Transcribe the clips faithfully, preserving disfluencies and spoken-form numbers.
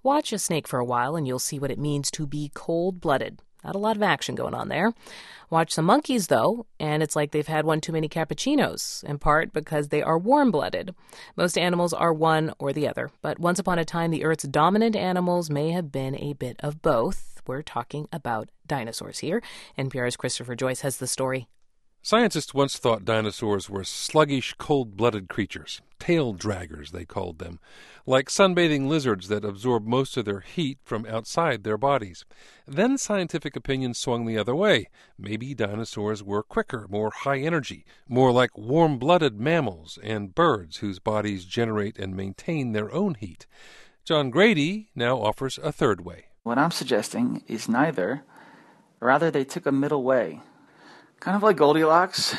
Watch a snake for a while and you'll see what it means to be cold-blooded. Not a lot of action going on there. Watch some monkeys, though, and it's like they've had one too many cappuccinos, in part because they are warm-blooded. Most animals are one or the other, but once upon a time, the Earth's dominant animals may have been a bit of both. We're talking about dinosaurs here. N P R's Christopher Joyce has the story. Scientists once thought dinosaurs were sluggish, cold-blooded creatures. Tail draggers, they called them, like sunbathing lizards that absorb most of their heat from outside their bodies. Then scientific opinion swung the other way. Maybe dinosaurs were quicker, more high energy, more like warm-blooded mammals and birds whose bodies generate and maintain their own heat. John Grady now offers a third way. What I'm suggesting is neither. Rather, they took a middle way. Kind of like Goldilocks,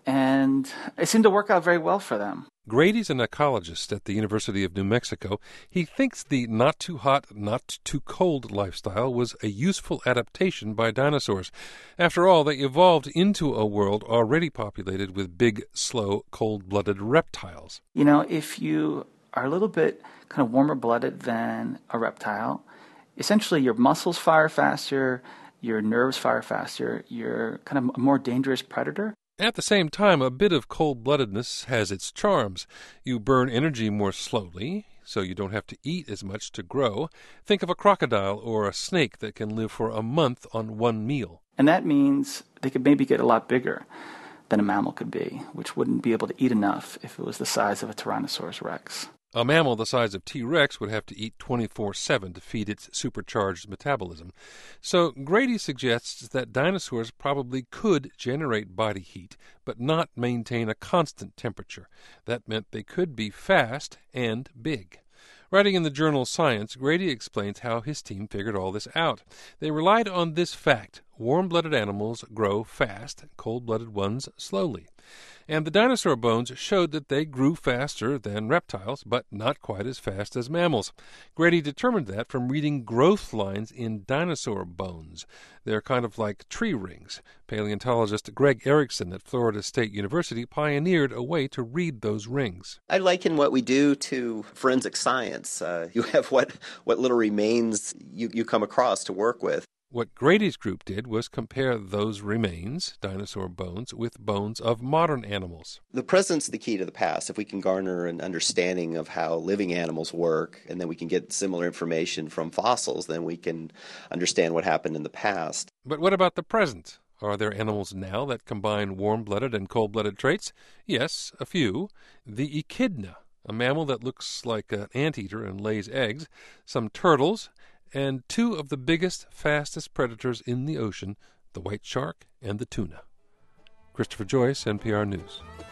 and it seemed to work out very well for them. Grady's an ecologist at the University of New Mexico. He thinks the not-too-hot, not-too-cold lifestyle was a useful adaptation by dinosaurs. After all, they evolved into a world already populated with big, slow, cold-blooded reptiles. You know, if you are a little bit kind of warmer-blooded than a reptile, essentially your muscles fire faster, your nerves fire faster, you're kind of a more dangerous predator. At the same time, a bit of cold-bloodedness has its charms. You burn energy more slowly, so you don't have to eat as much to grow. Think of a crocodile or a snake that can live for a month on one meal. And that means they could maybe get a lot bigger than a mammal could be, which wouldn't be able to eat enough if it was the size of a Tyrannosaurus rex. A mammal the size of T-Rex would have to eat twenty-four seven to feed its supercharged metabolism. So Grady suggests that dinosaurs probably could generate body heat, but not maintain a constant temperature. That meant they could be fast and big. Writing in the journal Science, Grady explains how his team figured all this out. They relied on this fact: warm-blooded animals grow fast, cold-blooded ones slowly. And the dinosaur bones showed that they grew faster than reptiles, but not quite as fast as mammals. Grady determined that from reading growth lines in dinosaur bones. They're kind of like tree rings. Paleontologist Greg Erickson at Florida State University pioneered a way to read those rings. I liken what we do to forensic science. Uh, you have what, what little remains you, you come across to work with. What Grady's group did was compare those remains, dinosaur bones, with bones of modern animals. The present's the key to the past. If we can garner an understanding of how living animals work, and then we can get similar information from fossils, then we can understand what happened in the past. But what about the present? Are there animals now that combine warm-blooded and cold-blooded traits? Yes, a few. The echidna, a mammal that looks like an anteater and lays eggs, some turtles, and two of the biggest, fastest predators in the ocean, the white shark and the tuna. Christopher Joyce, N P R News.